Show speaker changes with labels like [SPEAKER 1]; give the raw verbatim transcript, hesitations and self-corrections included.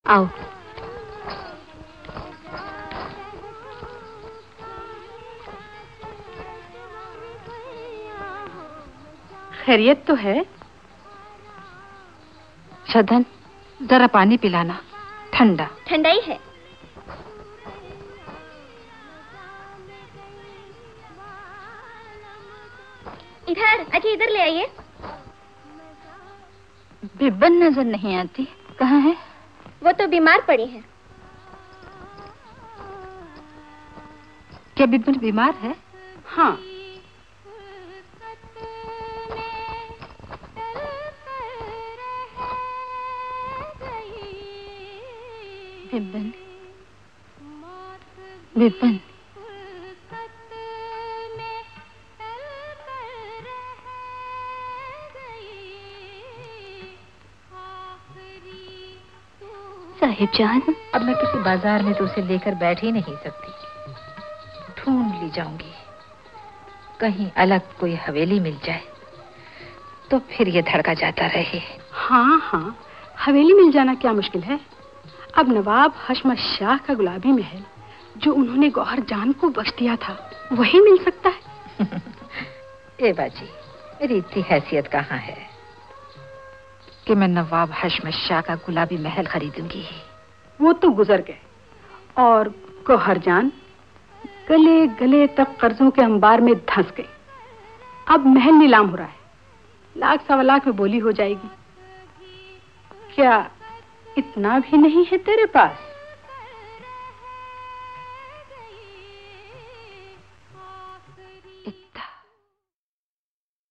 [SPEAKER 1] आओ।
[SPEAKER 2] खैरियत तो है?
[SPEAKER 1] शधन, जरा पानी पिलाना, ठंडा।
[SPEAKER 3] ठंडा ही है। इधर, अच्छी इधर ले आइए।
[SPEAKER 1] बिब्बन नजर नहीं आती, कहाँ है?
[SPEAKER 3] वो तो बीमार पड़ी है।
[SPEAKER 1] क्या बिब्बन बीमार है?
[SPEAKER 2] हाँ।
[SPEAKER 1] बिब्बन, बिब्बन। साहिब जान,
[SPEAKER 4] अब मैं किसी बाजार में तो उसे लेकर बैठ ही नहीं सकती। ढूंढ ली जाऊंगी, कहीं अलग कोई हवेली मिल जाए तो फिर ये धड़का जाता रहे।
[SPEAKER 2] हाँ हाँ, हवेली मिल जाना क्या मुश्किल है। अब नवाब हशमत शाह का गुलाबी महल जो उन्होंने गौहर जान को बख्श दिया था, वही मिल सकता है।
[SPEAKER 4] ए बाजी, मेरी इतनी हैसियत कहाँ है
[SPEAKER 1] कि मैं नवाब हशमत शाह का गुलाबी महल खरीदूंगी।
[SPEAKER 2] वो तो गुजर गए, और गौहर जान गले गले तक कर्जों के अंबार में धंस गई। अब महल नीलाम हो रहा है, लाख सवा लाख में बोली हो जाएगी। क्या इतना भी नहीं है तेरे पास?